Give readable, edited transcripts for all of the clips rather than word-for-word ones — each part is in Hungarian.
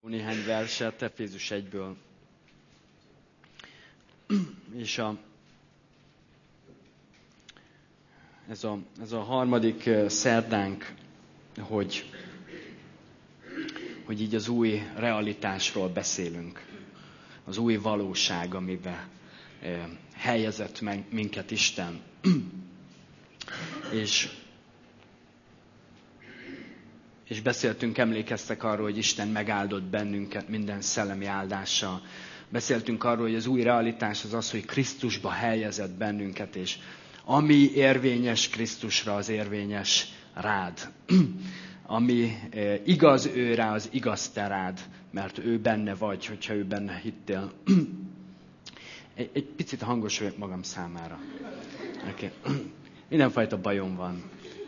Néhány verset Efézus 1-ből. És ez a harmadik szerdánk, hogy így az új realitásról beszélünk. Az új valóság, amiben helyezett minket Isten. És beszéltünk, emlékeztek arról, hogy Isten megáldott bennünket minden szellemi áldással. Beszéltünk arról, hogy az új realitás az, hogy Krisztusba helyezett bennünket, és ami érvényes Krisztusra, az érvényes rád. Ami igaz ő rá, az igaz te rád, mert ő benne vagy, hogyha ő benne hittél. Egy picit hangos vagyok magam számára. Okay. Mindenfajta bajom van.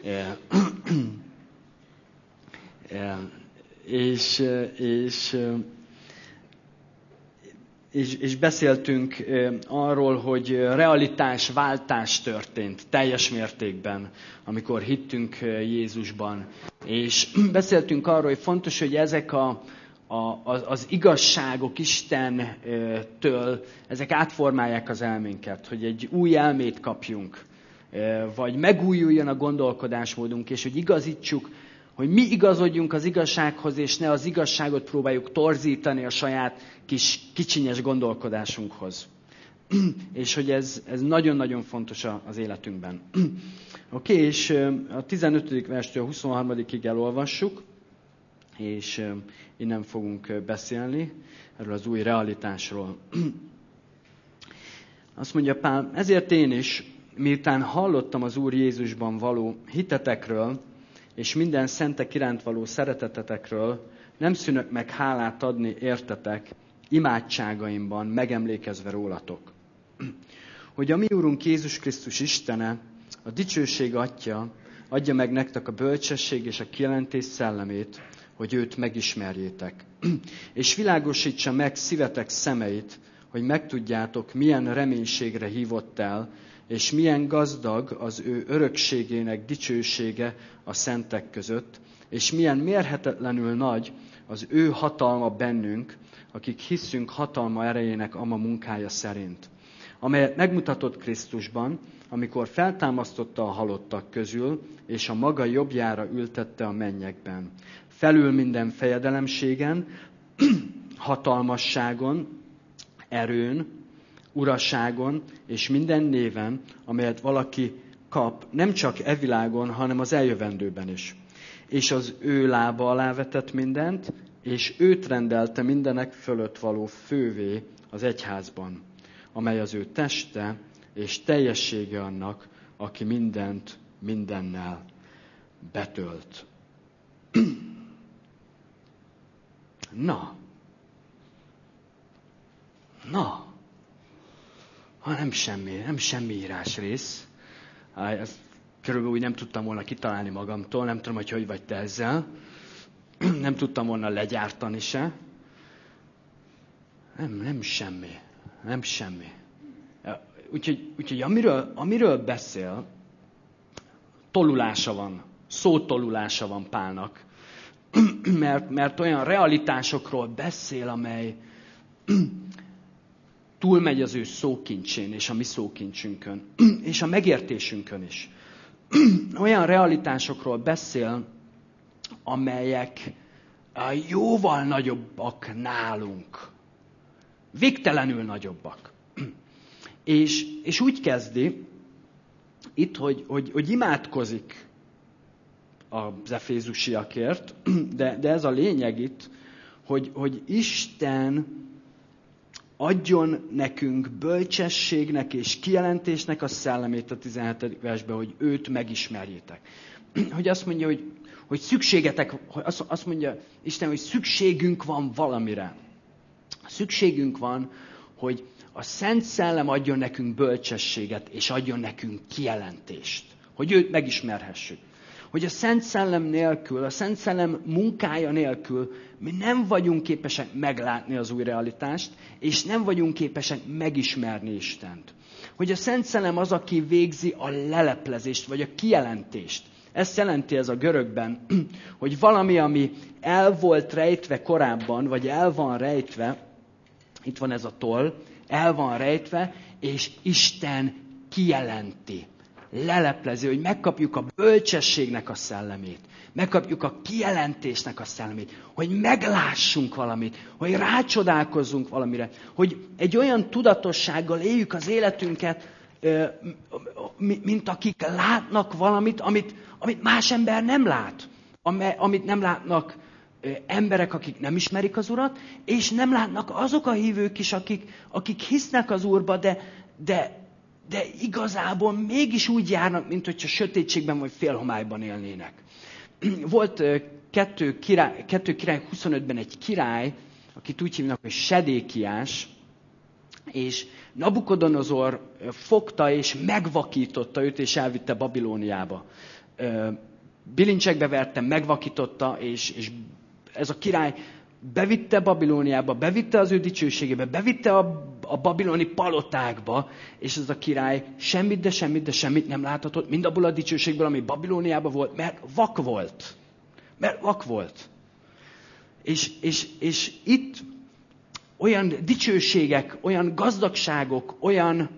És beszéltünk arról, hogy realitásváltás történt teljes mértékben, amikor hittünk Jézusban. És beszéltünk arról, hogy fontos, hogy ezek az igazságok Istentől, ezek átformálják az elménket, hogy egy új elmét kapjunk, vagy megújuljon a gondolkodásmódunk, és hogy igazítsuk, hogy mi igazodjunk az igazsághoz, és ne az igazságot próbáljuk torzítani a saját kis kicsinyes gondolkodásunkhoz. És hogy ez nagyon-nagyon fontos az életünkben. Oké, és a 15. verstől a 23-ig elolvassuk, és innen fogunk beszélni erről az új realitásról. Azt mondja Pál, ezért én is, miután hallottam az Úr Jézusban való hitetekről, és minden szentek iránt való szeretetetekről, nem szűnök meg hálát adni értetek, imádságaimban megemlékezve rólatok. Hogy a mi Úrunk Jézus Krisztus Istene, a dicsőség Atya, adja meg nektek a bölcsesség és a kijelentés szellemét, hogy őt megismerjétek. És világosítsa meg szívetek szemeit, hogy megtudjátok, milyen reménységre hívott el, és milyen gazdag az ő örökségének dicsősége a szentek között, és milyen mérhetetlenül nagy az ő hatalma bennünk, akik hiszünk hatalma erejének ama munkája szerint, amelyet megmutatott Krisztusban, amikor feltámasztotta a halottak közül, és a maga jobbjára ültette a mennyekben. Felül minden fejedelemségen, hatalmasságon, erőn, uraságon és minden néven, amelyet valaki kap, nem csak e világon, hanem az eljövendőben is. És az ő lába alá vetett mindent, és őt rendelte mindenek fölött való fővé az egyházban, amely az ő teste és teljessége annak, aki mindent mindennel betölt. Na, nem semmi írásrész. Ezt körülbelül úgy nem tudtam volna kitalálni magamtól, nem tudom, hogy vagy te ezzel. Nem tudtam volna legyártani se. Nem semmi. Úgyhogy amiről beszél, tolulása van, szótolulása van Pálnak. Mert olyan realitásokról beszél, amely túlmegy az ő szókincsén és a mi szókincsünkön, és a megértésünkön is. Olyan realitásokról beszél, amelyek jóval nagyobbak nálunk. Végtelenül nagyobbak. És úgy kezdi itt, hogy imádkozik az efézusiakért, de ez a lényeg itt, hogy Isten adjon nekünk bölcsességnek és kijelentésnek a szellemét a 17. versben, hogy őt megismerjétek. Hogy azt mondja, hogy szükségetek, azt mondja Isten, hogy szükségünk van valamire. Szükségünk van, hogy a Szent Szellem adjon nekünk bölcsességet, és adjon nekünk kijelentést. Hogy őt megismerhessük. Hogy a Szent Szellem nélkül, a Szent Szellem munkája nélkül mi nem vagyunk képesek meglátni az új realitást, és nem vagyunk képesek megismerni Istent. Hogy a Szent Szellem az, aki végzi a leleplezést, vagy a kijelentést. Ezt jelenti ez a görögben, hogy valami, ami el volt rejtve korábban, vagy el van rejtve, itt van ez a toll, el van rejtve, és Isten kijelenti, leleplezi, hogy megkapjuk a bölcsességnek a szellemét, megkapjuk a kijelentésnek a szellemét, hogy meglássunk valamit, hogy rácsodálkozzunk valamire, hogy egy olyan tudatossággal éljük az életünket, mint akik látnak valamit, amit más ember nem lát, amit nem látnak emberek, akik nem ismerik az Urat, és nem látnak azok a hívők is, akik hisznek az Úrba, de igazából mégis úgy járnak, mint hogyha sötétségben vagy félhomályban élnének. Volt 2 király 25-ben egy király, akit úgy hívnak, hogy Sedékiás, és Nabukodonozor fogta és megvakította őt, és elvitte Babilóniába. Bilincsekbe verte, megvakította, és ez a király bevitte Babilóniába, bevitte az ő dicsőségébe, bevitte a babiloni palotákba, és ez a király semmit nem láthatott, mind abból a dicsőségből, ami Babilóniában volt, mert vak volt. És itt olyan dicsőségek, olyan gazdagságok, olyan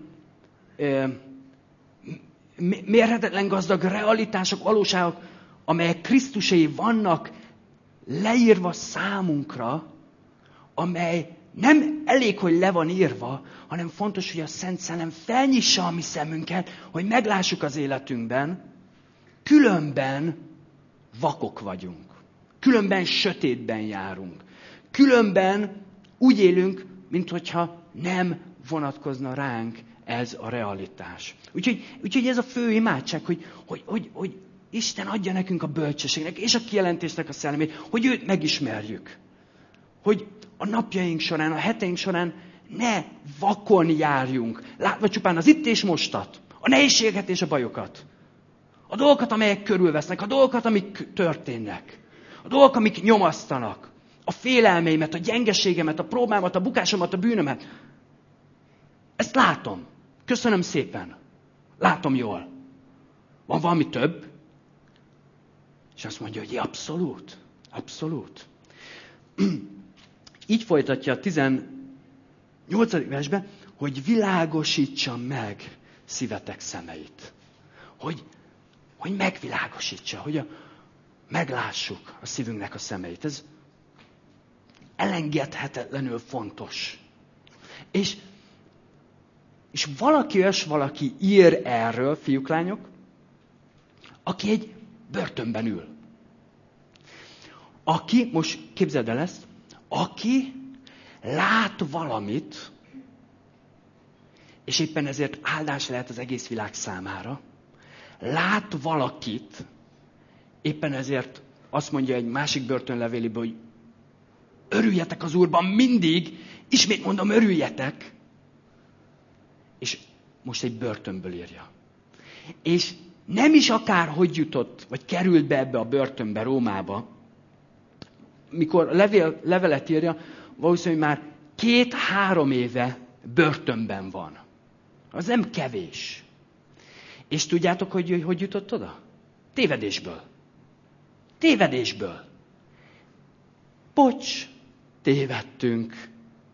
mérhetetlen gazdag realitások, valóságok, amelyek Krisztuséi vannak leírva számunkra, amely nem elég, hogy le van írva, hanem fontos, hogy a Szent Szellem felnyissa a mi szemünket, hogy meglássuk az életünkben, különben vakok vagyunk. Különben sötétben járunk. Különben úgy élünk, minthogyha nem vonatkozna ránk ez a realitás. Úgyhogy ez a fő imádság, hogy Isten adja nekünk a bölcsességnek és a kijelentésnek a szellemét, hogy őt megismerjük. Hogy a napjaink során, a heteink során ne vakon járjunk, látva csupán az itt és mostat, a nehézségeket és a bajokat. A dolgokat, amelyek körülvesznek, a dolgokat, amik történnek. A dolgok, amik nyomasztanak. A félelmeimet, a gyengeségemet, a próbámat, a bukásomat, a bűnömet. Ezt látom. Köszönöm szépen. Látom jól. Van valami több? És azt mondja, hogy abszolút. Így folytatja a 18. versbe, hogy világosítsa meg szívetek szemeit. Hogy megvilágosítsa, hogy meglássuk a szívünknek a szemeit. Ez elengedhetetlenül fontos. És valaki ír erről, fiúk, lányok, aki egy börtönben ül. Aki, most képzeld el ezt, aki lát valamit, és éppen ezért áldás lehet az egész világ számára, lát valakit, éppen ezért azt mondja egy másik börtönlevélében, hogy örüljetek az Úrban mindig, ismét mondom, örüljetek, és most egy börtönből írja. És nem is akár hogy jutott, vagy került be ebbe a börtönbe, Rómába, mikor levelet írja, valószínűleg már 2-3 éve börtönben van. Az nem kevés. És tudjátok, hogy jutott oda? Tévedésből. Bocs, tévedtünk.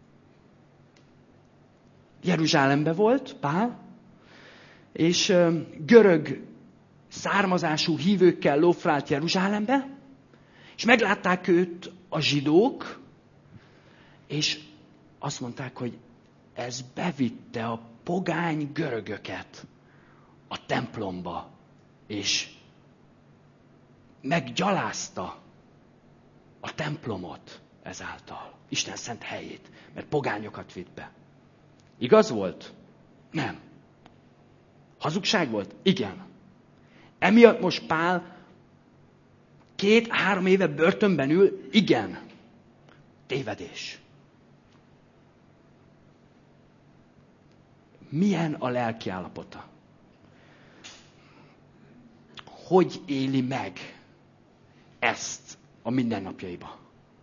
Jeruzsálembe volt Pál, és görög származású hívőkkel lófrált Jeruzsálembe, és meglátták őt a zsidók, és azt mondták, hogy ez bevitte a pogány görögöket a templomba, és meggyalázta a templomot ezáltal, Isten szent helyét, mert pogányokat vitt be. Igaz volt? Nem. Hazugság volt? Igen. Emiatt most Pál 2-3 éve börtönben ül? Igen. Tévedés. Milyen a lelki állapota? Hogy éli meg ezt a mindennapjaiba?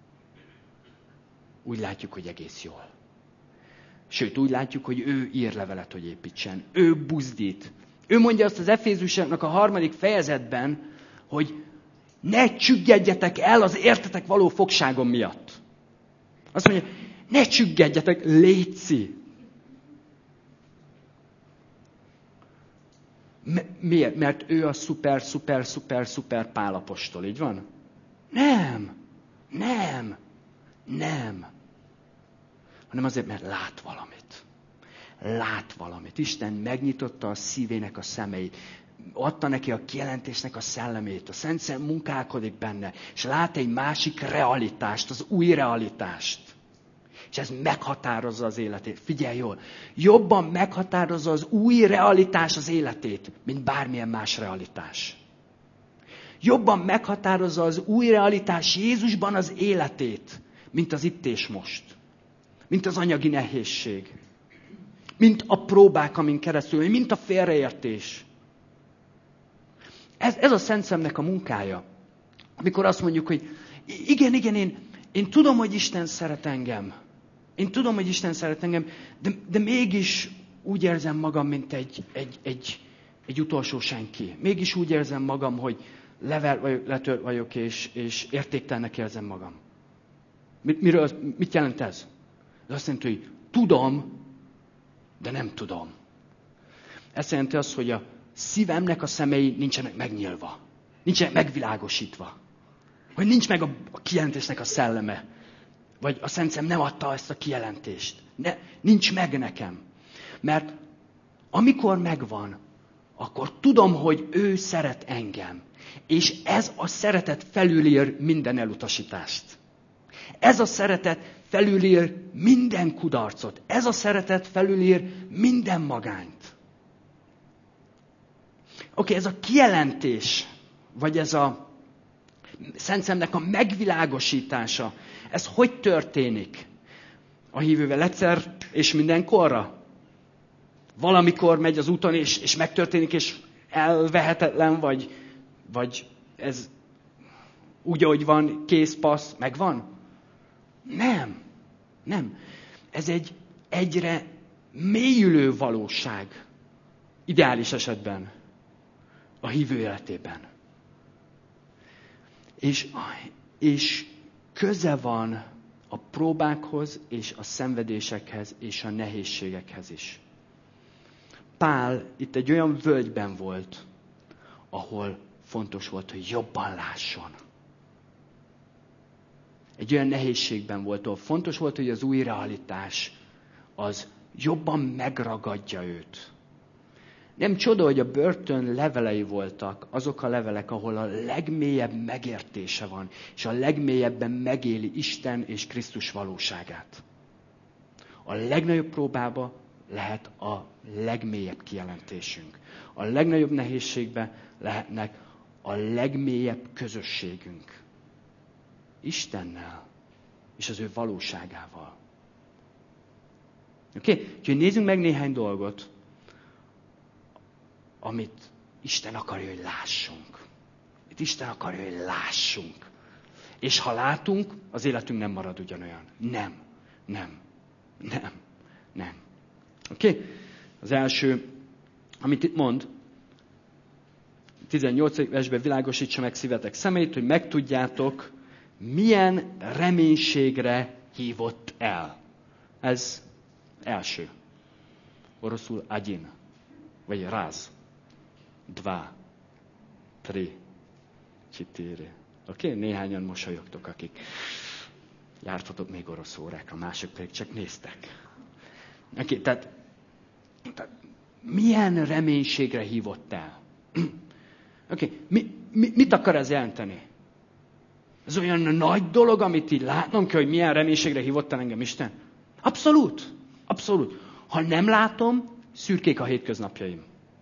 Úgy látjuk, hogy egész jól. Sőt, úgy látjuk, hogy ő ír levelet, hogy építsen. Ő buzdít. Ő mondja azt az Efézusoknak a 3. fejezetben, hogy ne csüggedjetek el az értetek való fogságom miatt. Azt mondja, ne csüggedjetek, létszi. Miért? Mert ő a szuper Pál apostol, így van? Nem. Hanem azért, mert lát valamit. Isten megnyitotta a szívének a szemeit. Adta neki a kijelentésnek a szellemét. A Szent Szellem munkálkodik benne. És lát egy másik realitást, az új realitást. És ez meghatározza az életét. Figyelj jól! Jobban meghatározza az új realitás az életét, mint bármilyen más realitás. Jobban meghatározza az új realitás Jézusban az életét, mint az itt és most. Mint az anyagi nehézség. Mint a próbák, amin keresztül, mint a félreértés. Ez a Szent Szellemnek a munkája. Amikor azt mondjuk, hogy igen, én tudom, hogy Isten szeret engem. Én tudom, hogy Isten szeret engem, de mégis úgy érzem magam, mint egy utolsó senki. Mégis úgy érzem magam, hogy letört vagyok, és értéktelennek érzem magam. Mit jelent ez? Ez azt jelenti, hogy tudom, de nem tudom. Ez jelenti azt, hogy a szívemnek a szemei nincsenek megnyílva. Nincsenek megvilágosítva. Hogy nincs meg a kijelentésnek a szelleme. Vagy a Szent Szellem nem adta ezt a kijelentést. Nincs meg nekem. Mert amikor megvan, akkor tudom, hogy ő szeret engem. És ez a szeretet felülír minden elutasítást. Ez a szeretet felülír minden kudarcot. Ez a szeretet felülír minden magányt. Oké, ez a kijelentés, vagy ez a Szent Szellemnek a megvilágosítása, ez hogy történik? A hívővel egyszer és mindenkorra? Valamikor megy az úton, és megtörténik, és elvehetetlen, vagy ez úgy, ahogy van, kész, passz, megvan? Nem. Ez egy egyre mélyülő valóság. Ideális esetben. A hívő életében. És köze van a próbákhoz, és a szenvedésekhez, és a nehézségekhez is. Pál itt egy olyan völgyben volt, ahol fontos volt, hogy jobban lásson. Egy olyan nehézségben volt, ahol fontos volt, hogy az új realitás az jobban megragadja őt. Nem csoda, hogy a börtön levelei voltak azok a levelek, ahol a legmélyebb megértése van, és a legmélyebben megéli Isten és Krisztus valóságát. A legnagyobb próbába lehet a legmélyebb kijelentésünk. A legnagyobb nehézségbe lehetnek a legmélyebb közösségünk. Istennel és az ő valóságával. Oké? Úgyhogy nézzünk meg néhány dolgot, amit Isten akarja, hogy lássunk. Itt Isten akarja, hogy lássunk. És ha látunk, az életünk nem marad ugyanolyan. Nem. Oké? Az első, amit itt mond, 18. versben világosítsa meg szívetek szemeit, hogy megtudjátok, milyen reménységre hívott el. Ez első. Oroszul agyin, vagy ráz. 2, 3, 4. Oké? Néhányan mosolyogtok, akik jártatok még orosz órákra, mások pedig csak néztek. Oké, tehát milyen reménységre hívott el? Oké, mit akar ez jelenteni? Ez olyan nagy dolog, amit így látnom kell, hogy milyen reménységre hívott el engem Isten? Abszolút. Ha nem látom, szürkék a hétköznapjaim.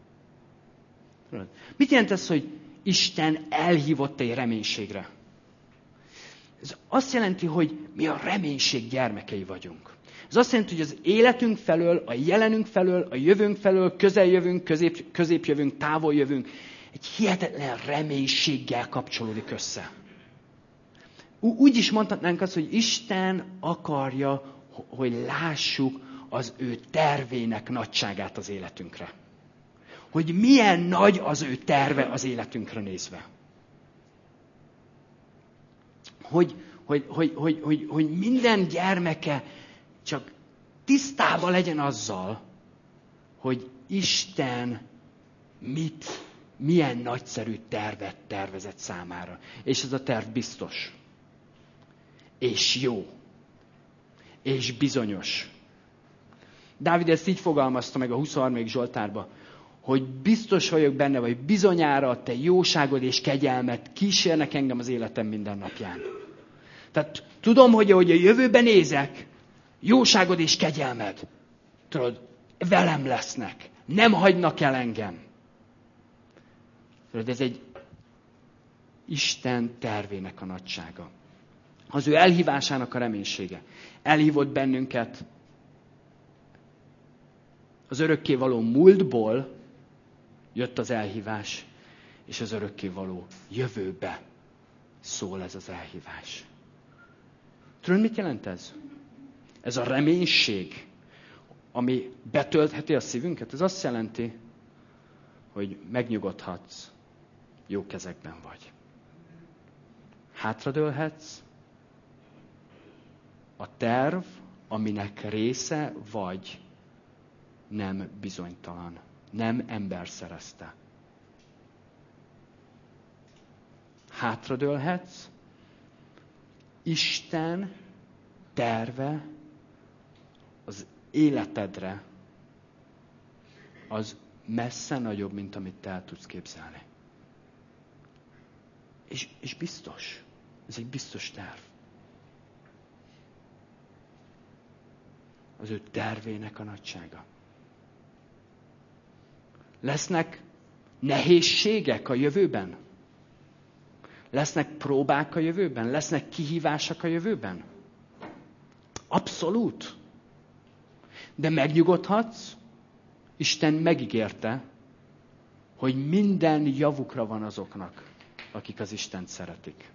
Mit jelent ez, hogy Isten elhívott egy reménységre? Ez azt jelenti, hogy mi a reménység gyermekei vagyunk. Ez azt jelenti, hogy az életünk felől, a jelenünk felől, a jövőnk felől, közeljövünk, középjövünk, távoljövünk, egy hihetetlen reménységgel kapcsolódik össze. Úgy is mondhatnánk azt, hogy Isten akarja, hogy lássuk az ő tervének nagyságát az életünkre. Hogy milyen nagy az ő terve az életünkre nézve. hogy minden gyermeke csak tisztában legyen azzal, hogy Isten milyen nagyszerű tervet tervezett számára. És ez a terv biztos. És jó. És bizonyos. Dávid ezt így fogalmazta meg a 23. Zsoltárba, hogy biztos vagyok benne, vagy bizonyára te jóságod és kegyelmet kísérnek engem az életem minden napján. Tehát tudom, hogy ahogy a jövőben nézek, jóságod és kegyelmed, tudod, velem lesznek. Nem hagynak el engem. Tudod, ez egy Isten tervének a nagysága. Az ő elhívásának a reménysége. Elhívott bennünket az örökkévaló múltból, jött az elhívás, és az örökkévaló jövőbe szól ez az elhívás. Tudod, mit jelent ez? Ez a reménység, ami betöltheti a szívünket, ez azt jelenti, hogy megnyugodhatsz, jó kezekben vagy. Hátradőlhetsz, a terv, aminek része vagy, nem bizonytalan, nem ember szerezte. Hátradőlhetsz, Isten terve az életedre az messze nagyobb, mint amit te el tudsz képzelni. És biztos. Ez egy biztos terv. Az ő tervének a nagysága. Lesznek nehézségek a jövőben? Lesznek próbák a jövőben? Lesznek kihívások a jövőben? Abszolút. De megnyugodhatsz, Isten megígérte, hogy minden javukra van azoknak, akik az Istent szeretik.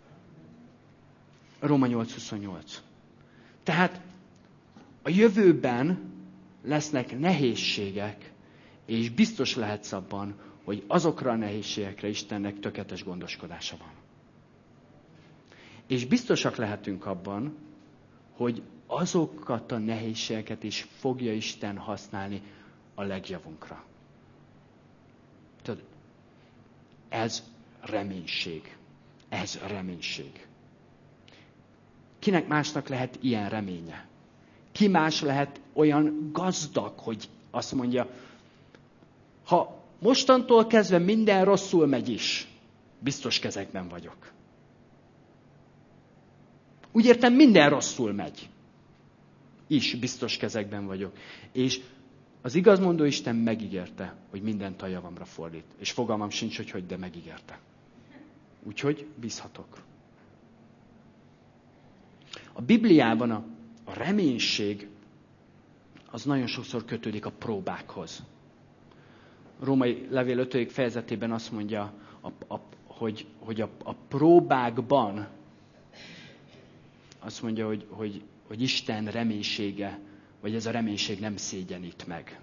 Róma 8:28. Tehát a jövőben lesznek nehézségek, és biztos lehetsz abban, hogy azokra a nehézségekre Istennek tökéletes gondoskodása van. És biztosak lehetünk abban, hogy azokat a nehézségeket is fogja Isten használni a legjavunkra. Tudod, ez reménység. Ez reménység. Kinek másnak lehet ilyen reménye? Ki más lehet olyan gazdag, hogy azt mondja, ha mostantól kezdve minden rosszul megy is, biztos kezekben vagyok. Úgy értem, minden rosszul megy. Is biztos kezekben vagyok. És az igazmondó Isten megígérte, hogy mindent a javamra fordít. És fogalmam sincs, hogy de megígérte. Úgyhogy bízhatok. A Bibliában a reménység az nagyon sokszor kötődik a próbákhoz. A Római levél 5. fejezetében azt mondja, hogy a próbákban azt mondja, hogy Isten reménysége, vagy ez a reménység nem szégyenít meg.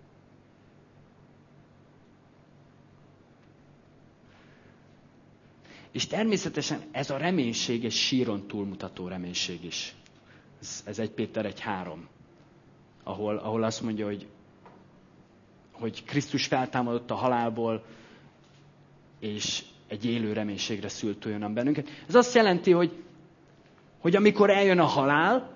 És természetesen ez a reménység egy síron túlmutató reménység is. Ez 1 Péter 1:3, ahol azt mondja, hogy Krisztus feltámadott a halálból, és egy élő reménységre szült olyan bennünket. Ez azt jelenti, hogy amikor eljön a halál,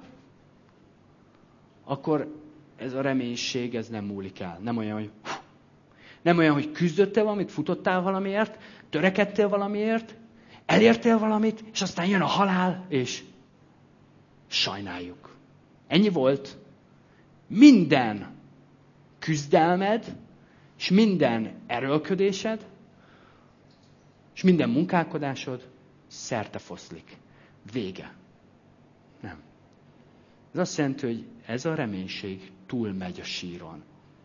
akkor ez a reménység, ez nem múlik el. Nem olyan, hogy küzdöttél valamit, futottál valamiért, törekedtél valamiért, elértél valamit, és aztán jön a halál, és sajnáljuk. Ennyi volt. Minden küzdelmed, és minden erőlködésed, és minden munkálkodásod szerte foszlik. Vége. Nem. Ez azt jelenti, hogy ez a reménység túlmegy a síron.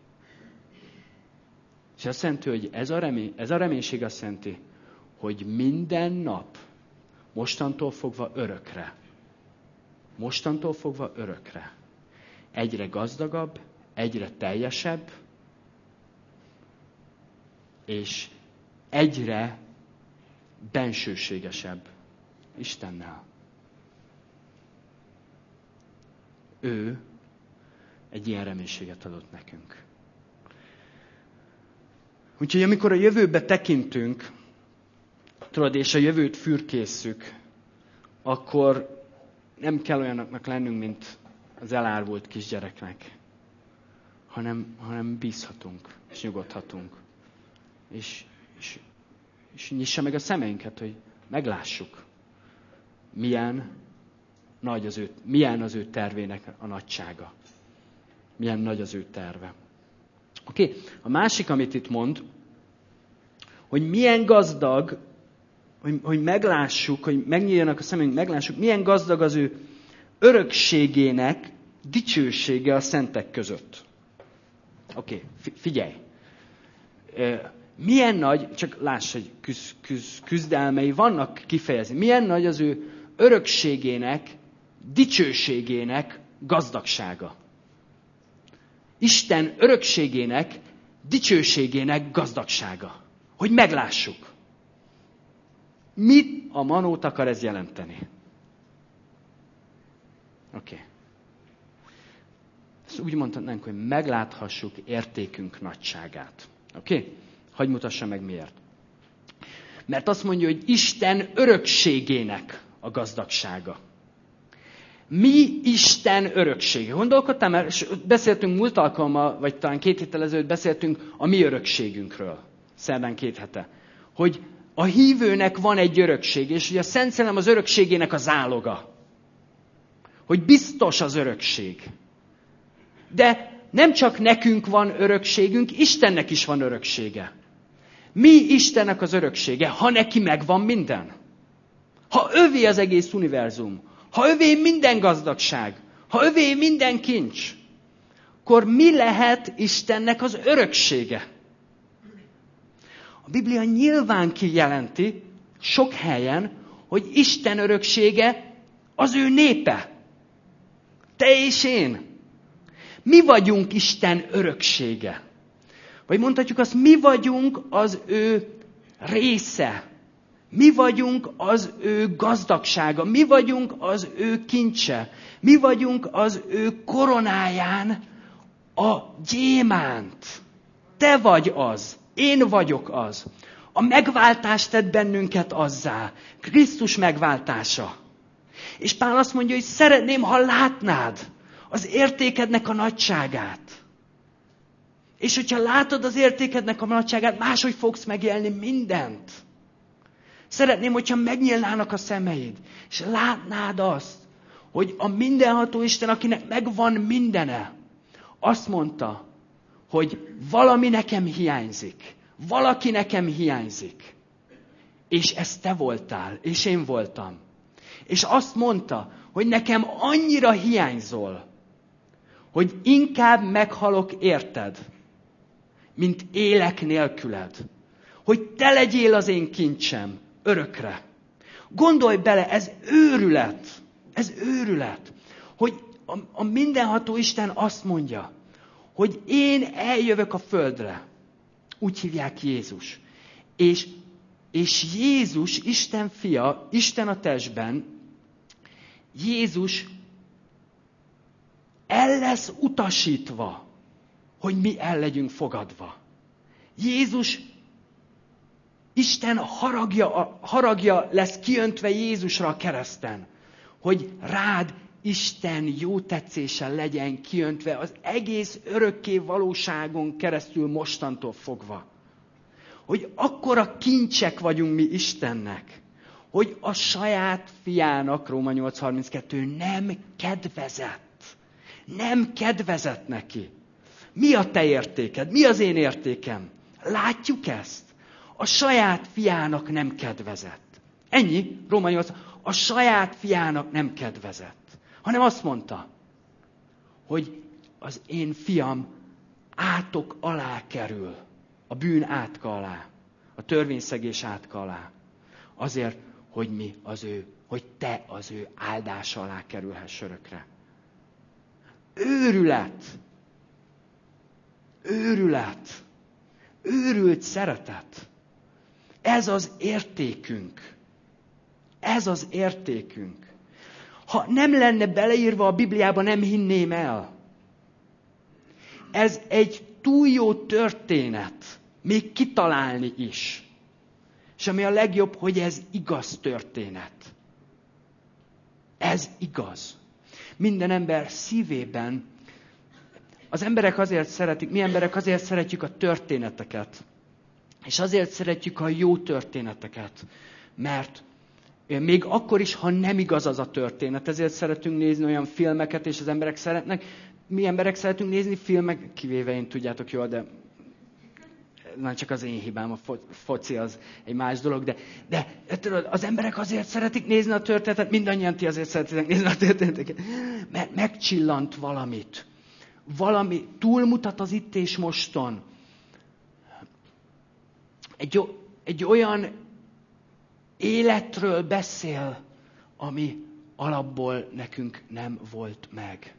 És azt jelenti, hogy ez a reménység azt jelenti, hogy minden nap, mostantól fogva örökre, egyre gazdagabb, egyre teljesebb, és egyre bensőségesebb Istennel. ő egy ilyen reménységet adott nekünk. Úgyhogy amikor a jövőbe tekintünk, tudod, és a jövőt fürkészszük, akkor nem kell olyanoknak lennünk, mint az elárvult kisgyereknek, hanem bízhatunk, és nyugodhatunk. És nyissa meg a szemeinket, hogy meglássuk, milyen az ő tervének a nagysága. Milyen nagy az ő terve. Oké? A másik, amit itt mond, hogy milyen gazdag, hogy meglássuk, hogy megnyíljanak a szemünk, meglássuk, milyen gazdag az ő örökségének dicsősége a szentek között. Oké, figyelj. Milyen nagy, csak láss, hogy küzdelmei vannak kifejezni. Milyen nagy az ő örökségének, dicsőségének gazdagsága. Isten örökségének, dicsőségének gazdagsága. Hogy meglássuk. Mit a manót akar ez jelenteni? Oké. Ezt úgy mondhatnánk, hogy megláthassuk értékünk nagyságát. Oké? Hadd mutassa meg miért. Mert azt mondja, hogy Isten örökségének a gazdagsága. Mi Isten öröksége? Gondolkodtál, mert beszéltünk múlt alkalommal, vagy talán 2 héttel ezelőtt beszéltünk a mi örökségünkről. Szerdán 2 hete. Hogy a hívőnek van egy örökség, és hogy a Szent Szellem az örökségének a záloga. Hogy biztos az örökség. De nem csak nekünk van örökségünk, Istennek is van öröksége. Mi Istennek az öröksége, ha neki megvan minden? Ha övé az egész univerzum, ha övé minden gazdagság, ha övé minden kincs, akkor mi lehet Istennek az öröksége? A Biblia nyilván kijelenti sok helyen, hogy Isten öröksége az ő népe. Te és én. Mi vagyunk Isten öröksége. Vagy mondhatjuk azt, mi vagyunk az ő része. Mi vagyunk az ő gazdagsága. Mi vagyunk az ő kincse. Mi vagyunk az ő koronáján a gyémánt. Te vagy az. Én vagyok az. A megváltás tett bennünket azzá. Krisztus megváltása. És Pál azt mondja, hogy szeretném, ha látnád az értékednek a nagyságát. És hogyha látod az értékednek a nagyságát, máshogy fogsz megélni mindent. Szeretném, hogyha megnyílnának a szemeid, és látnád azt, hogy a mindenható Isten, akinek megvan mindene, azt mondta, hogy valami nekem hiányzik. Valaki nekem hiányzik. És ez te voltál, és én voltam. És azt mondta, hogy nekem annyira hiányzol, hogy inkább meghalok érted, mint élek nélküled. Hogy te legyél az én kincsem örökre. Gondolj bele, ez őrület. Ez őrület. Hogy a mindenható Isten azt mondja, hogy én eljövök a földre. Úgy hívják Jézus. És Jézus, Isten fia, Isten a testben, Jézus el lesz utasítva, hogy mi el legyünk fogadva. Jézus, Isten haragja lesz kiöntve Jézusra a kereszten, hogy rád Isten jó tetszése legyen kiöntve az egész örökké valóságon keresztül mostantól fogva. Hogy akkora kincsek vagyunk mi Istennek, hogy a saját fiának, Róma 8.32 nem kedvezett. Nem kedvezett neki. Mi a te értéked? Mi az én értékem? Látjuk ezt? A saját fiának nem kedvezett. Ennyi, Róma 8. A saját fiának nem kedvezett. Hanem azt mondta, hogy az én fiam átok alá kerül. A bűn átka alá. A törvényszegés átka alá. Azért, hogy te az ő áldása alá kerülhess örökre. Őrület. Őrület. Őrült szeretet. Ez az értékünk. Ez az értékünk. Ha nem lenne beleírva a Bibliába, nem hinném el. Ez egy túl jó történet, még kitalálni is. És ami a legjobb, hogy ez igaz történet. Ez igaz. Minden ember szívében, az emberek azért szeretik, mi emberek azért szeretjük a történeteket. És azért szeretjük a jó történeteket. Mert még akkor is, ha nem igaz az a történet, ezért szeretünk nézni olyan filmeket, és az emberek szeretnek. Mi emberek szeretünk nézni filmek, kivéve én, tudjátok jól, de csak az én hibám, a foci az egy más dolog, de tudod, az emberek azért szeretik nézni a történetet, mindannyian ti azért szeretik nézni a történeteket, mert megcsillant valamit. Valami túlmutat az itt és moston. Egy olyan életről beszél, ami alapból nekünk nem volt meg.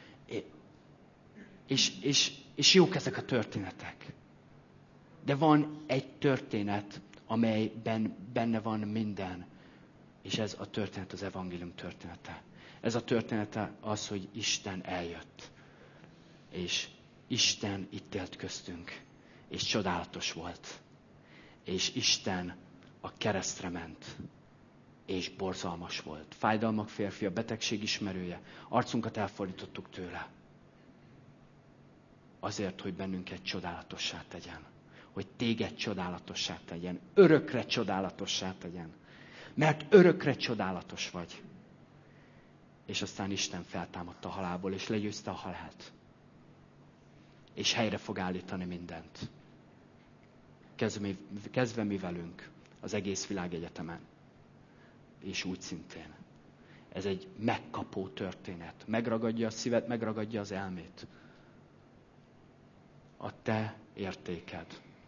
És jók ezek a történetek. De van egy történet, amelyben benne van minden. És ez a történet az evangélium története. Ez a története az, hogy Isten eljött. És Isten itt élt köztünk. És csodálatos volt. És Isten a keresztre ment. És borzalmas volt. Fájdalmak férfia, betegség ismerője. Arcunkat elfordítottuk tőle. Azért, hogy bennünket csodálatossá tegyen. Hogy téged csodálatossá tegyen. Örökre csodálatossá tegyen. Mert örökre csodálatos vagy. És aztán Isten feltámadta a halálból, és legyőzte a halált. És helyre fog állítani mindent. Kezdve mi velünk az egész világegyetemen. És úgy szintén. Ez egy megkapó történet. Megragadja a szívet, megragadja az elmét. A te értéked.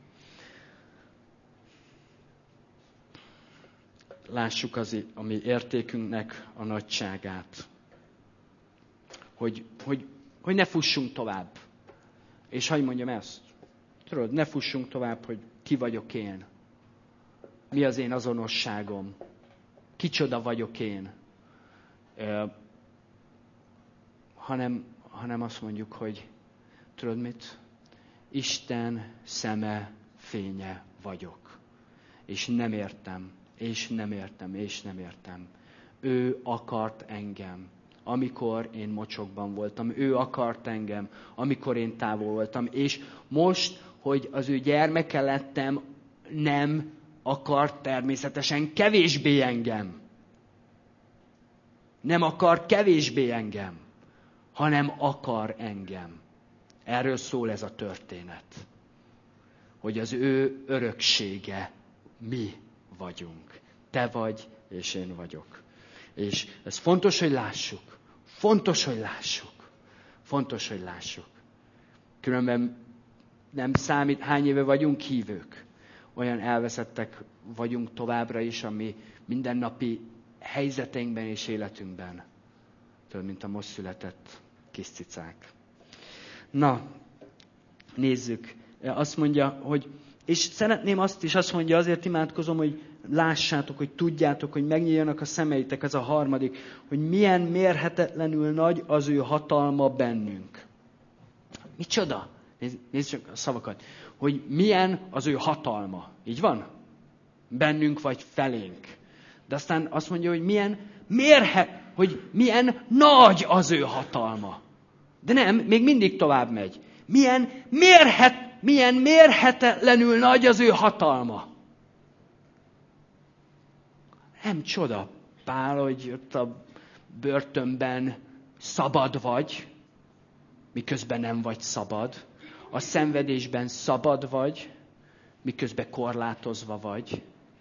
Lássuk az a mi értékünknek a nagyságát. Hogy ne fussunk tovább. És hadd mondjam ezt. Tudod, ne fussunk tovább, hogy ki vagyok én. Mi az én azonosságom. Kicsoda vagyok én. Hanem azt mondjuk, hogy tudod mit? Isten szeme fénye vagyok. És nem értem. Ő akart engem, amikor én mocsokban voltam. Ő akart engem, amikor én távol voltam. És most, hogy az ő gyermeke lettem, nem akar természetesen kevésbé engem. Nem akar kevésbé engem, hanem akar engem. Erről szól ez a történet. Hogy az ő öröksége mi vagyunk. Te vagy, és én vagyok. És ez fontos, hogy lássuk. Fontos, hogy lássuk. Különben nem számít, hány éve vagyunk hívők. Olyan elveszettek vagyunk továbbra is, ami mindennapi helyzeteinkben és életünkben. Tudod, mint a most született kis cicák. Na, nézzük. Azt mondja, hogy, és szeretném azt mondja, azért imádkozom, hogy lássátok, hogy tudjátok, hogy megnyíljanak a szemeitek, ez a harmadik, hogy milyen mérhetetlenül nagy az ő hatalma bennünk. Micsoda? Nézd csak a szavakat. Hogy milyen az ő hatalma. Így van? Bennünk vagy felénk. De aztán azt mondja, hogy milyen nagy az ő hatalma. De nem, még mindig tovább megy. Milyen mérhetetlenül nagy az ő hatalma. Nem csoda, Pál, hogy ott a börtönben szabad vagy, miközben nem vagy szabad. A szenvedésben szabad vagy, miközben korlátozva vagy.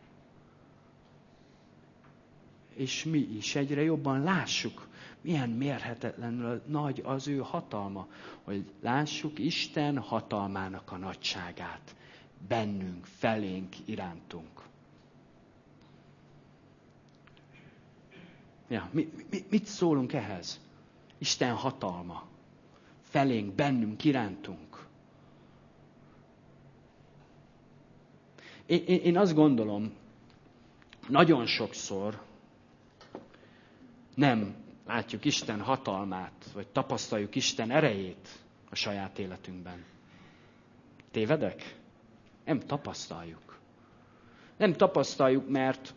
És mi is egyre jobban lássuk, milyen mérhetetlenül nagy az ő hatalma. Hogy lássuk Isten hatalmának a nagyságát. Bennünk, felénk, irántunk. Ja, mit szólunk ehhez? Isten hatalma. Felénk, bennünk, irántunk. Én azt gondolom, nagyon sokszor nem látjuk Isten hatalmát, vagy tapasztaljuk Isten erejét a saját életünkben. Tévedek? Nem tapasztaljuk. Nem tapasztaljuk, mert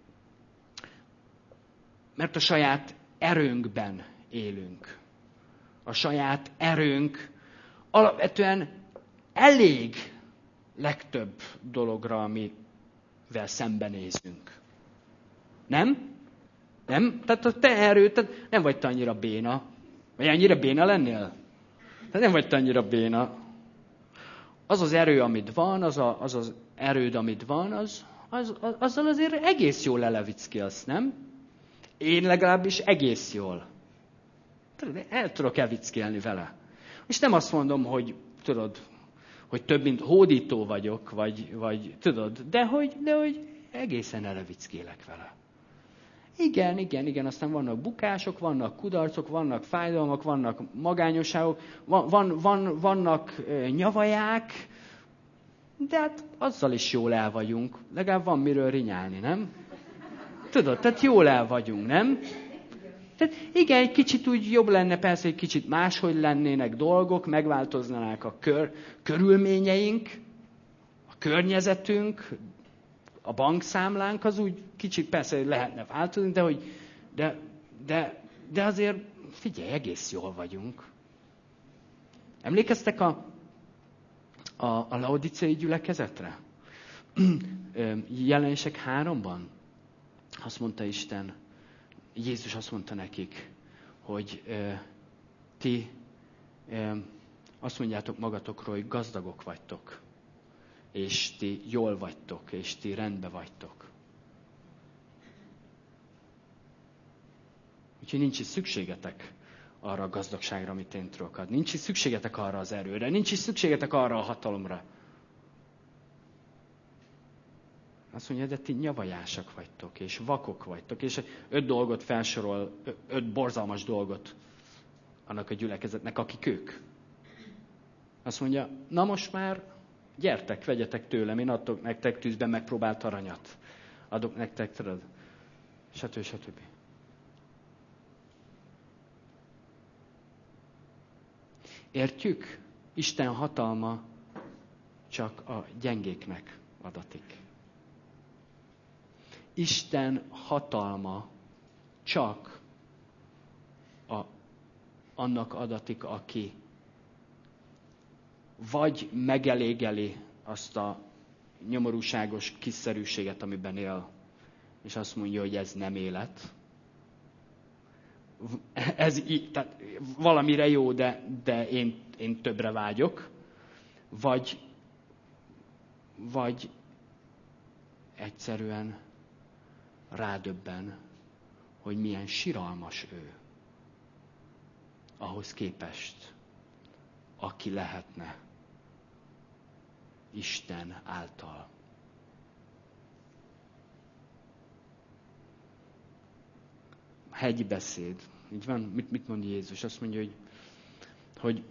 a saját erőnkben élünk. A saját erőnk alapvetően elég legtöbb dologra, amivel szembenézünk. Nem? Nem? Tehát a te erőd, nem vagy te annyira béna. Vagy annyira béna lennél? Tehát nem vagy te annyira béna. Az az erő, amit van, az erőd, amit van, azzal azért egész jól lelevickelsz, nem? Én legalábbis egész jól. El tudok elvickélni vele. És nem azt mondom, hogy tudod, hogy több mint hódító vagyok, vagy tudod, de hogy egészen elevickélek vele. Igen, aztán vannak bukások, vannak kudarcok, vannak fájdalmak, vannak magányosságok, vannak nyavaják, de hát azzal is jól el vagyunk. Legalább van miről rinyálni, nem? Tudod, tehát jól el vagyunk, nem? Tehát igen, egy kicsit úgy jobb lenne, persze egy kicsit máshogy lennének dolgok, megváltoznának a körülményeink, a környezetünk, a bankszámlánk, az úgy kicsit persze lehetne változni, de azért figyelj, egész jól vagyunk. Emlékeztek a laodicei gyülekezetre? Jelenések 3-ban? Azt mondta Isten, Jézus azt mondta nekik, hogy ti azt mondjátok magatokról, hogy gazdagok vagytok, és ti jól vagytok, és ti rendben vagytok. Úgyhogy nincs is szükségetek arra a gazdagságra, amit én tudok adni. Nincs is szükségetek arra az erőre, nincs is szükségetek arra a hatalomra. Azt mondja, de ti nyavajásak vagytok, és vakok vagytok, és 5 dolgot felsorol, 5 borzalmas dolgot annak a gyülekezetnek, akik ők. Azt mondja, na most már gyertek, vegyetek tőlem, én adok nektek tűzben megpróbált aranyat. Adok nektek, tudod, stb. Értjük? Isten hatalma csak a gyengéknek adatik. Isten hatalma csak annak adatik, aki vagy megelégeli azt a nyomorúságos kiszerűséget, amiben él, és azt mondja, hogy ez nem élet. Tehát valamire jó, de én többre vágyok. Vagy egyszerűen rádöbben, hogy milyen siralmas ő ahhoz képest, aki lehetne Isten által. Hegybeszéd. Így van? Mit mond Jézus? Azt mondja, hogy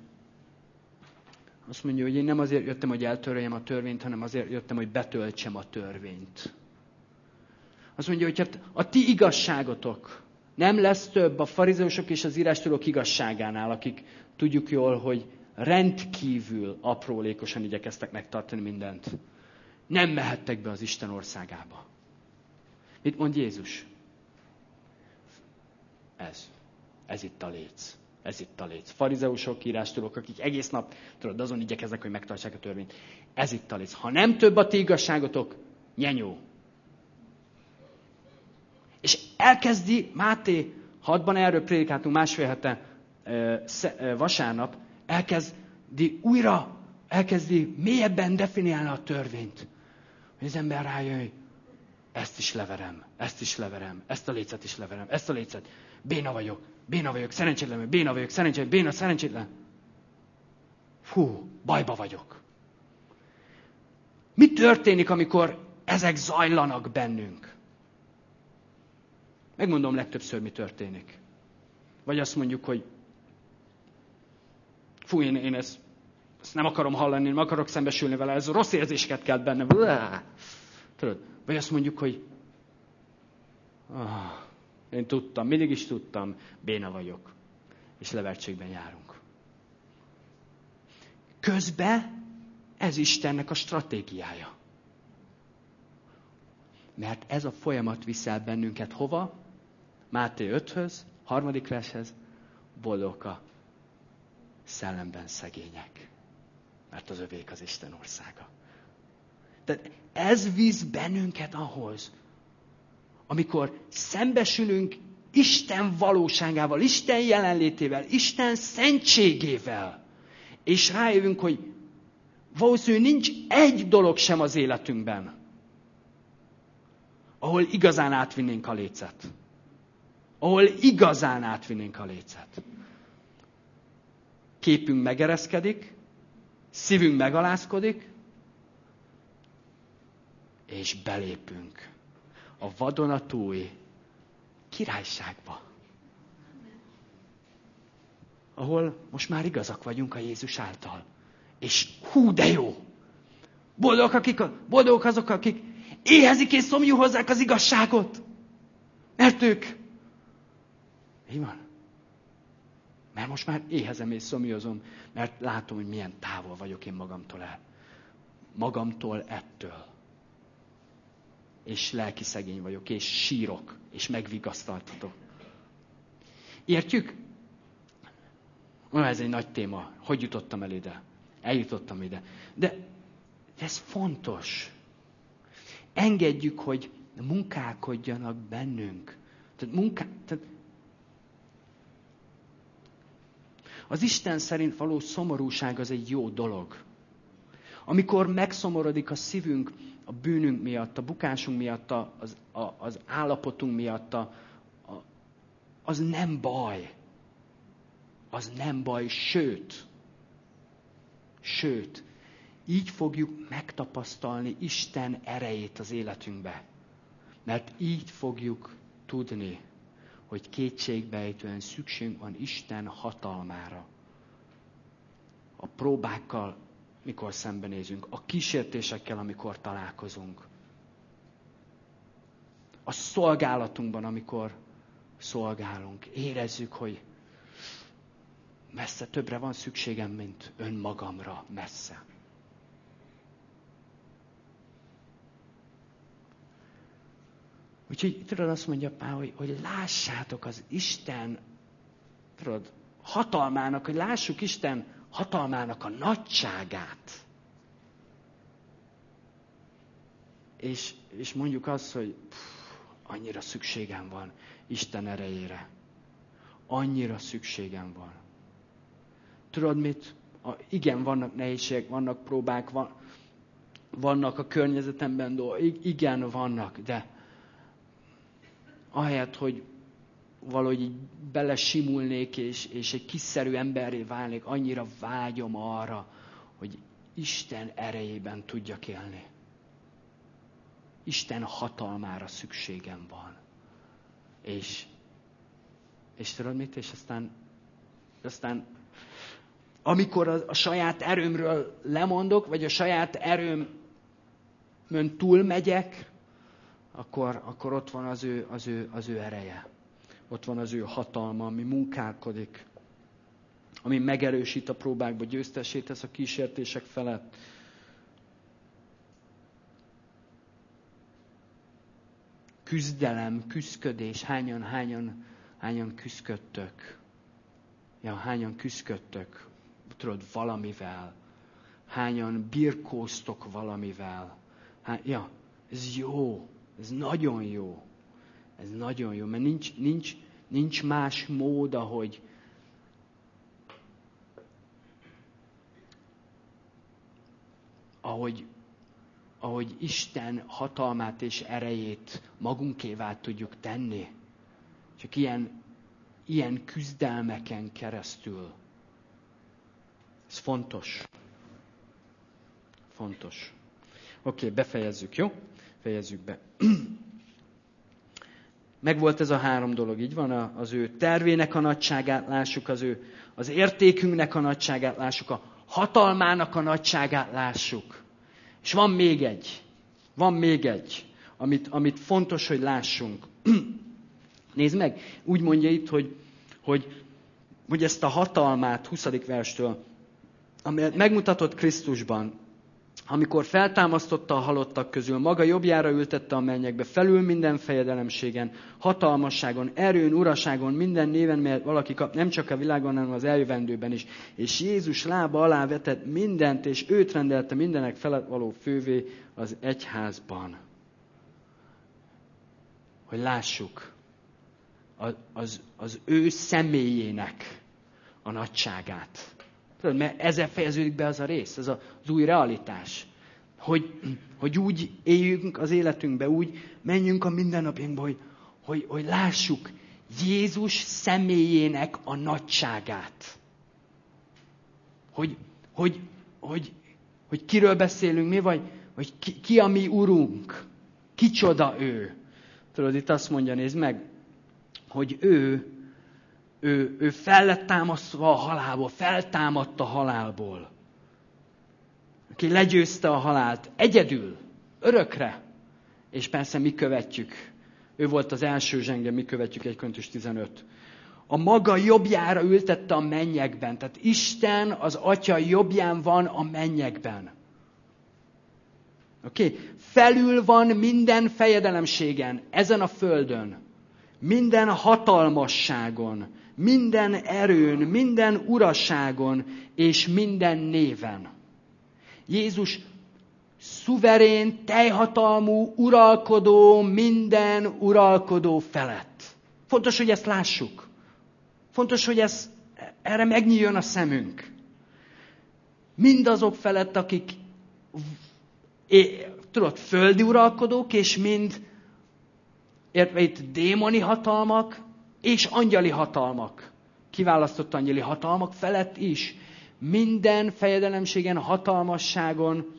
én nem azért jöttem, hogy eltöröljem a törvényt, hanem azért jöttem, hogy betöltsem a törvényt. Azt mondja, hogy hát a ti igazságotok nem lesz több a farizeusok és az írástudók igazságánál, akik tudjuk jól, hogy rendkívül aprólékosan igyekeztek megtartani mindent. Nem mehettek be az Isten országába. Mit mond Jézus? Ez itt a léc. Ez itt a léc. Farizeusok, írástudók, akik egész nap, tudod, azon igyekeznek, hogy megtartsák a törvényt. Ez itt a léc. Ha nem több a ti igazságotok, nyenyó. És elkezdi Máté 6-ban, erről prédikáltunk másfél hete vasárnap, elkezdi mélyebben definiálni a törvényt. Hogy az ember rájön, hogy ezt is leverem, ezt a lécet is leverem, ezt a lécet. Béna vagyok, szerencsétlen, béna, szerencsétlen. Fú, bajba vagyok. Mi történik, amikor ezek zajlanak bennünk? Megmondom legtöbbször, mi történik. Vagy azt mondjuk, hogy fú, én ezt nem akarom hallani, nem akarok szembesülni vele, ez rossz érzéseket kelt bennem. Tudod? Vagy azt mondjuk, hogy Én tudtam, mindig is tudtam, béna vagyok. És levertségben járunk. Közben ez Istennek a stratégiája. Mert ez a folyamat viszel bennünket hova? Máté 5-höz, 3. vershez, boldog a szellemben szegények. Mert az övék az Isten országa. Tehát ez visz bennünket ahhoz, amikor szembesülünk Isten valóságával, Isten jelenlétével, Isten szentségével, és rájövünk, hogy valószínűleg nincs egy dolog sem az életünkben, ahol igazán átvinnénk a lécet. Ahol igazán átvinnénk a lécet. Képünk megereszkedik, szívünk megalázkodik, és belépünk a vadonatúj királyságba. Ahol most már igazak vagyunk a Jézus által. És hú, de jó! Boldogok azok, akik éhezik és szomjú hozzák az igazságot. Mert ők... Így van. Mert most már éhezem és szomjúzom, mert látom, hogy milyen távol vagyok én magamtól ettől. És lelki szegény vagyok, és sírok, és megvigasztaltatok. Értjük? Ez egy nagy téma. Hogy jutottam el ide? Eljutottam ide. De ez fontos. Engedjük, hogy munkálkodjanak bennünk. Tehát az Isten szerint való szomorúság az egy jó dolog. Amikor megszomorodik a szívünk a bűnünk miatt, a bukásunk miatt, az állapotunk miatt, az nem baj. Az nem baj, sőt, így fogjuk megtapasztalni Isten erejét az életünkbe. Mert így fogjuk tudni, hogy kétségbejtően szükségünk van Isten hatalmára. A próbákkal, mikor szembenézünk, a kísértésekkel, amikor találkozunk. A szolgálatunkban, amikor szolgálunk, érezzük, hogy messze többre van szükségem, mint önmagamra, messze. Úgyhogy tudod, azt mondja Pál, hogy lássátok az Isten hatalmának, hogy lássuk Isten hatalmának a nagyságát. És mondjuk azt, hogy annyira szükségem van Isten erejére. Annyira szükségem van. Tudod mit? Igen, vannak nehézségek, vannak próbák, vannak a környezetemben dolgok. Igen, vannak, de ahelyett, hogy valahogy így belesimulnék, és egy kiszerű emberré válnék, annyira vágyom arra, hogy Isten erejében tudjak élni. Isten hatalmára szükségem van. És tudod mit? És aztán amikor a saját erőmről lemondok, vagy a saját erőmön túlmegyek, akkor ott van az ő ereje. Ott van az ő hatalma, ami munkálkodik, ami megerősít a próbákba, győztessé tesz a kísértések felett. Küzdelem, küszködés, hányan küszködtök? Ja, hányan küszködtök? Tudod, valamivel. Hányan birkóztok valamivel. Ez jó. Ez nagyon jó. Ez nagyon jó, mert nincs más mód, ahogy Isten hatalmát és erejét magunkévá tudjuk tenni. Csak ilyen küzdelmeken keresztül. Ez fontos. Fontos. Oké, befejezzük, jó? Fejezzük be. Megvolt ez a 3 dolog, így van? Az ő tervének a nagyságát lássuk, az értékünknek a nagyságát lássuk, a hatalmának a nagyságát lássuk. És van még egy, amit fontos, hogy lássunk. Nézd meg, úgy mondja itt, hogy ezt a hatalmát, 20. verstől, amelyet megmutatott Krisztusban, amikor feltámasztotta a halottak közül, maga jobbjára ültette a mennyekbe, felül minden fejedelemségen, hatalmasságon, erőn, uraságon, minden néven, melyet valaki kap, nem csak a világon, hanem az eljövendőben is. És Jézus lába alá vetett mindent, és őt rendelte mindenek felett való fővé az egyházban. Hogy lássuk az ő személyének a nagyságát. Tudod, mert ezzel fejeződik be az a rész, ez az új realitás. Hogy úgy éljünk az életünkbe, úgy menjünk a mindennapjainkba, hogy lássuk Jézus személyének a nagyságát. Hogy kiről beszélünk mi, vagy ki a mi urunk, kicsoda ő. Tudod, itt azt mondja, nézd meg, hogy ő fel lett támasztva a halálból, feltámadt a halálból. Aki legyőzte a halált egyedül, örökre. És persze mi követjük. Ő volt az első zsenge, mi követjük 1 Korintus 15. A maga jobbjára ültette a mennyekben. Tehát Isten az Atya jobbján van a mennyekben. Oké? Felül van minden fejedelemségen, ezen a földön. Minden hatalmasságon, minden erőn, minden uraságon és minden néven. Jézus szuverén, teljhatalmú, uralkodó, minden uralkodó felett. Fontos, hogy ezt lássuk. Fontos, hogy erre megnyíljon a szemünk. Mindazok felett, akik földi uralkodók, és mind értve itt démoni hatalmak, és angyali hatalmak. Kiválasztott angyali hatalmak felett is. Minden fejedelemségen, hatalmasságon,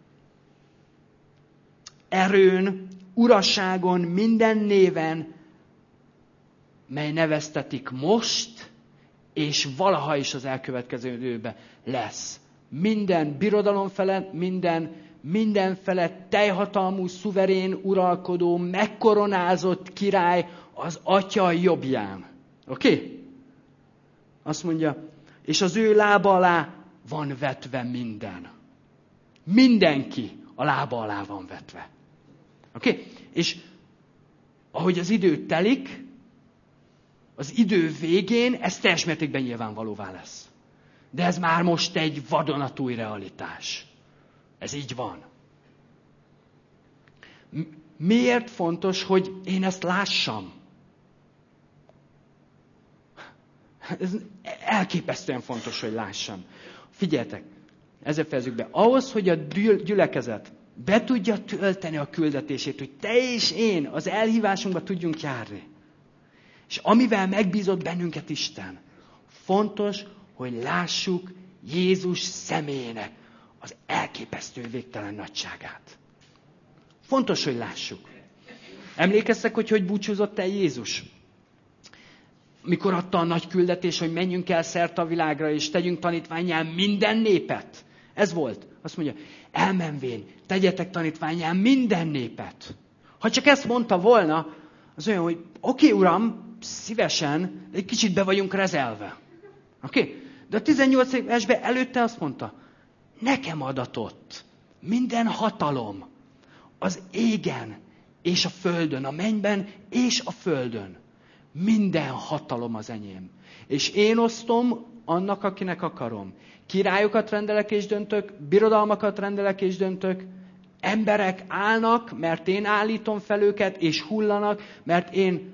erőn, uraságon, minden néven, mely neveztetik most, és valaha is az elkövetkező időben lesz. Minden birodalom felett, minden felett teljhatalmú, szuverén, uralkodó, megkoronázott király az Atya jobbján. Oké? Azt mondja, és az ő lába alá van vetve minden. Mindenki a lába alá van vetve. Oké? És ahogy az idő telik, az idő végén ez teljes mértékben nyilvánvalóvá lesz. De ez már most egy vadonatúj realitás. Ez így van. Miért fontos, hogy én ezt lássam? Ez elképesztően fontos, hogy lássam. Figyeljetek, ezzel fejezzük be. Ahhoz, hogy a gyülekezet be tudja tölteni a küldetését, hogy te és én az elhívásunkba tudjunk járni. És amivel megbízott bennünket Isten, fontos, hogy lássuk Jézus személyének az elképesztő végtelen nagyságát. Fontos, hogy lássuk. Emlékeztek, hogy búcsúzott el Jézus? Mikor adta a nagy küldetés, hogy menjünk el szerte a világra, és tegyünk tanítvánnyá minden népet. Ez volt. Azt mondja, elmenvén, tegyetek tanítvánnyá minden népet. Ha csak ezt mondta volna, az olyan, hogy oké, Uram, szívesen, de egy kicsit be vagyunk rezelve. Oké? De a 18. versben előtte azt mondta, nekem adatott minden hatalom az égen és a földön, a mennyben és a földön. Minden hatalom az enyém. És én osztom annak, akinek akarom. Királyokat rendelek és döntök, birodalmakat rendelek és döntök, emberek állnak, mert én állítom fel őket, és hullanak, mert én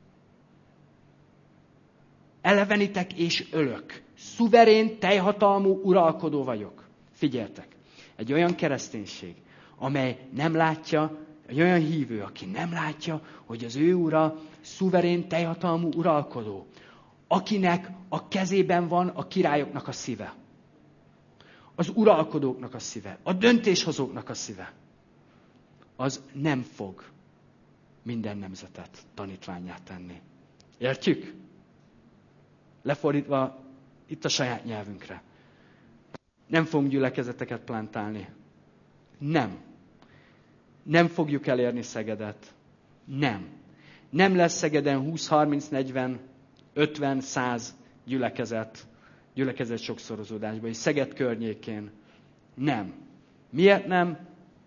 elevenítek és ölök. Szuverén, teljhatalmú uralkodó vagyok. Figyeltek, egy olyan kereszténység, amely nem látja, egy olyan hívő, aki nem látja, hogy az ő ura szuverén, teljhatalmú uralkodó, akinek a kezében van a királyoknak a szíve. Az uralkodóknak a szíve, a döntéshozóknak a szíve. Az nem fog minden nemzetet tanítvánnyá tenni. Értjük? Lefordítva itt a saját nyelvünkre. Nem fogunk gyülekezeteket plántálni. Nem. Nem fogjuk elérni Szegedet. Nem. Nem lesz Szegeden 20, 30, 40, 50, 100 gyülekezet sokszorozódásban, és Szeged környékén. Nem. Miért nem?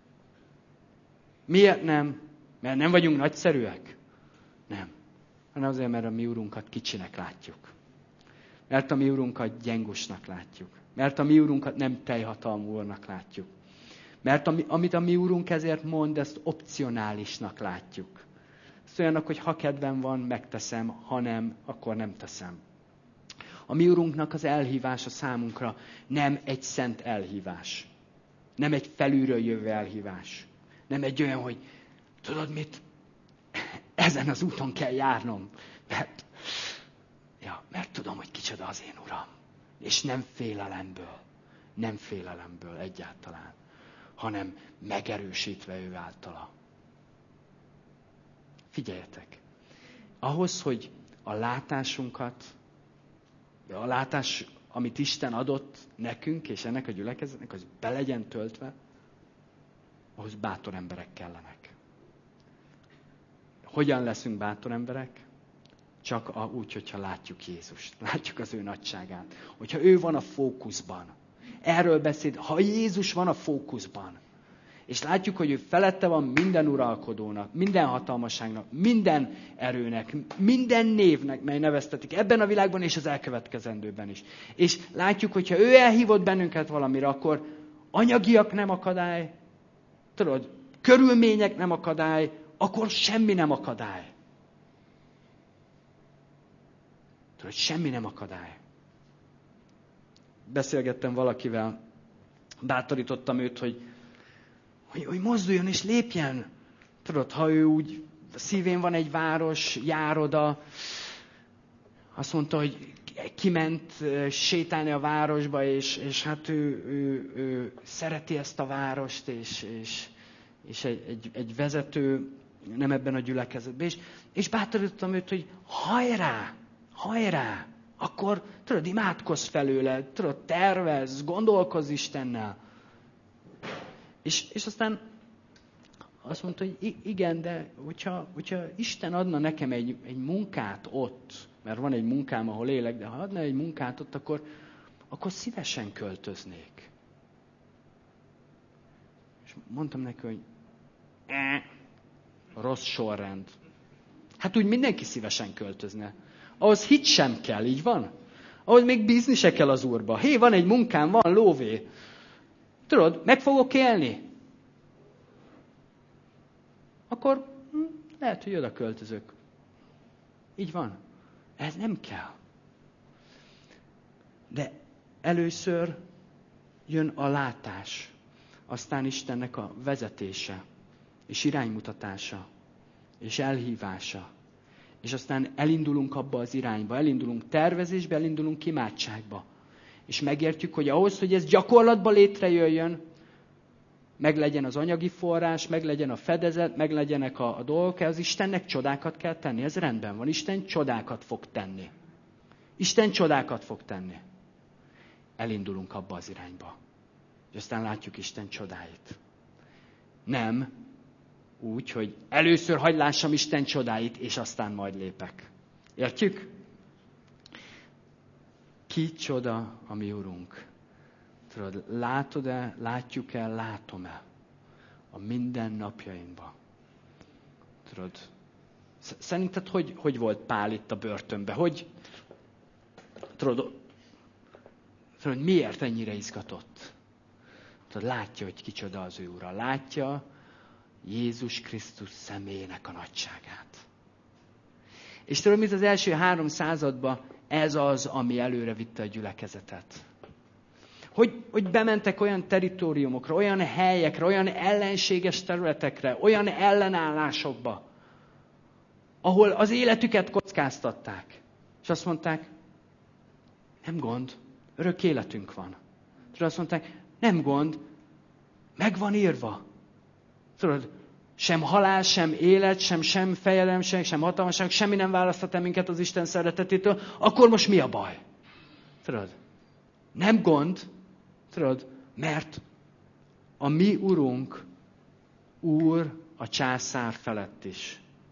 Miért nem? Mert nem vagyunk nagyszerűek? Nem. Hanem azért, mert a mi Urunkat kicsinek látjuk. Mert a mi Urunkat gyengusnak látjuk. Mert a mi Urunkat nem teljhatalmú Úrnak látjuk. Mert amit a mi Urunk ezért mond, ezt opcionálisnak látjuk. Ezt olyannak, hogy ha kedvem van, megteszem, ha nem, akkor nem teszem. A mi Urunknak az elhívása számunkra nem egy szent elhívás. Nem egy felülről jövő elhívás. Nem egy olyan, hogy tudod mit? Ezen az úton kell járnom. Mert tudom, hogy kicsoda az én Uram. És nem félelemből egyáltalán, hanem megerősítve ő általa. Figyeljetek! Ahhoz, hogy a látásunkat, a látás, amit Isten adott nekünk, és ennek a gyülekezetnek, az be legyen töltve, ahhoz bátor emberek kellenek. Hogyan leszünk bátor emberek? Csak úgy, hogyha látjuk Jézust, látjuk az ő nagyságát. Hogyha ő van a fókuszban. Erről beszél, ha Jézus van a fókuszban, és látjuk, hogy ő felette van minden uralkodónak, minden hatalmasságnak, minden erőnek, minden névnek, mely neveztetik ebben a világban és az elkövetkezendőben is. És látjuk, hogyha ő elhívott bennünket valamire, akkor anyagiak nem akadály, tudod, körülmények nem akadály, akkor semmi nem akadály. Tudod, semmi nem akadály. Beszélgettem valakivel, bátorítottam őt, hogy mozduljon és lépjen. Tudod, ha ő úgy szívén van egy város, jár oda, azt mondta, hogy kiment sétálni a városba, és hát ő szereti ezt a várost, és egy vezető, nem ebben a gyülekezetben. És bátorítottam őt, hogy hajrá! Akkor tudod, imádkozz felőle, tudod, tervezz, gondolkozz Istennel. És aztán azt mondta, hogy igen, de hogyha Isten adna nekem egy munkát ott, mert van egy munkám, ahol élek, de ha adna egy munkát ott, akkor szívesen költöznék. És mondtam neki, hogy rossz sorrend. Hát úgy mindenki szívesen költözne. Ahhoz hit sem kell, így van? Ahhoz még bízni se kell az Úrba. Hé, van egy munkám, van lóvé. Tudod, meg fogok élni? Akkor lehet, hogy oda költözök. Így van. Ez nem kell. De először jön a látás, aztán Istennek a vezetése, és iránymutatása, és elhívása. És aztán elindulunk abba az irányba, elindulunk tervezésbe, elindulunk imádságba. És megértjük, hogy ahhoz, hogy ez gyakorlatban létrejöjjön, meglegyen az anyagi forrás, meglegyen a fedezet, meglegyenek a dolgok, az Istennek csodákat kell tenni. Ez rendben van. Isten csodákat fog tenni. Isten csodákat fog tenni. Elindulunk abba az irányba. És aztán látjuk Isten csodáit. Nem úgy, hogy először hadd lássam Isten csodáit, és aztán majd lépek. Értjük? Ki csoda a mi Urunk? Tudod, látod-e, látjuk-e, látom-e a minden napjainkban? Tudod, szerinted hogy volt Pál itt a börtönben? Tudod, miért ennyire izgatott? Tudod, látja, hogy kicsoda az ő Ura. Látja Jézus Krisztus személyének a nagyságát. És tudod, mit az első 3 században ez az, ami előre vitte a gyülekezetet. Hogy bementek olyan teritoriumokra, olyan helyekre, olyan ellenséges területekre, olyan ellenállásokba, ahol az életüket kockáztatták. És azt mondták, nem gond, örök életünk van. Tudod, azt mondták, nem gond, meg van írva. Tudod, sem halál, sem élet, sem fejedelmség, sem hatalmaság, semmi nem választhat el minket az Isten szeretetétől, akkor most mi a baj? Tudod, nem gond, tudod, mert a mi Urunk Úr a császár felett is.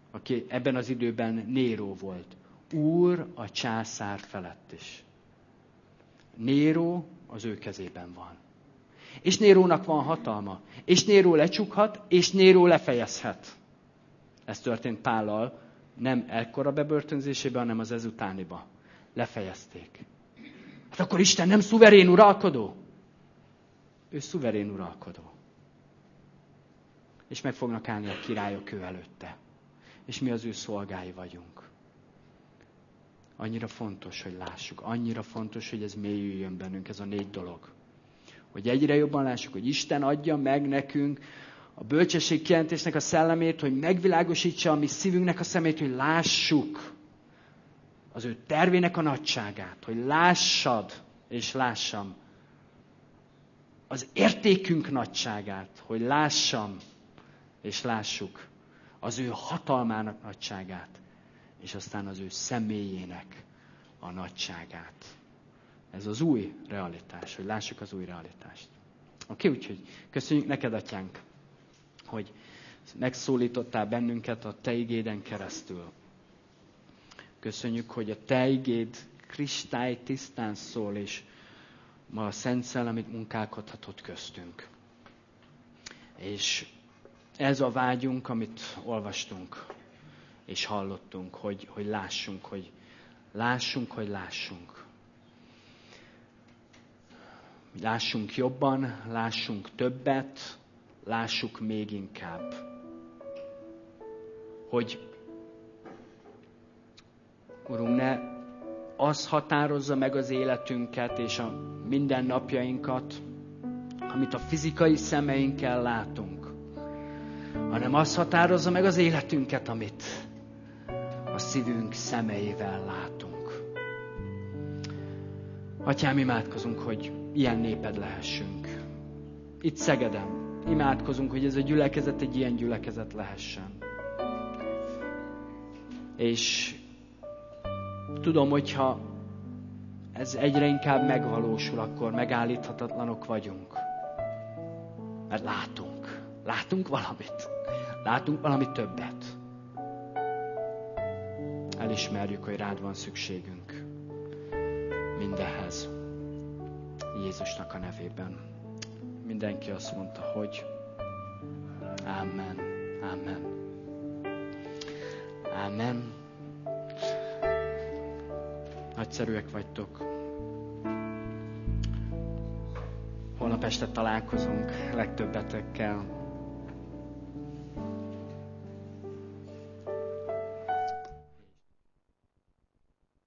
aki ebben az időben Néró volt. Úr a császár felett is. Néró az ő kezében van. És Nérónak van hatalma. És Néró lecsukhat, és Néró lefejezhet. Ez történt Pállal, nem ekkora bebörtönzésében, hanem az ezutániba. Lefejezték. Hát akkor Isten nem szuverén uralkodó? Ő szuverén uralkodó. És meg fognak állni a királyok ő előtte. És mi az ő szolgái vagyunk. Annyira fontos, hogy lássuk. Annyira fontos, hogy ez mélyüljön bennünk, ez a 4 dolog. Hogy egyre jobban lássuk, hogy Isten adja meg nekünk a bölcsesség kijelentésnek a szellemét, hogy megvilágosítsa a mi szívünknek a szemét, hogy lássuk az ő tervének a nagyságát. Hogy lássad és lássam az értékünk nagyságát. Hogy lássam és lássuk az ő hatalmának nagyságát. És aztán az ő személyének a nagyságát. Ez az új realitás, hogy lássuk az új realitást. Oké, úgyhogy köszönjük neked, Atyánk, hogy megszólítottál bennünket a Te igéden keresztül. Köszönjük, hogy a Te igéd kristály tisztán szól, és ma a Szent Szellemit munkálkodhatott köztünk. És ez a vágyunk, amit olvastunk, és hallottunk, hogy lássunk, hogy lássunk. Lássunk jobban, lássunk többet, lássuk még inkább. Hogy, Urunk, ne az határozza meg az életünket és a mindennapjainkat, amit a fizikai szemeinkkel látunk, hanem az határozza meg az életünket, amit a szívünk szemeivel látunk. Atyám, imádkozunk, hogy ilyen néped lehessünk. Itt Szegeden imádkozunk, hogy ez a gyülekezet egy ilyen gyülekezet lehessen. És tudom, hogyha ez egyre inkább megvalósul, akkor megállíthatatlanok vagyunk. Mert látunk valamit. Látunk valami többet. Elismerjük, hogy rád van szükségünk mindenhez. Jézusnak a nevében. Mindenki azt mondta, hogy Amen. Amen. Amen. Nagyszerűek vagytok. Holnap este találkozunk legtöbbetekkel.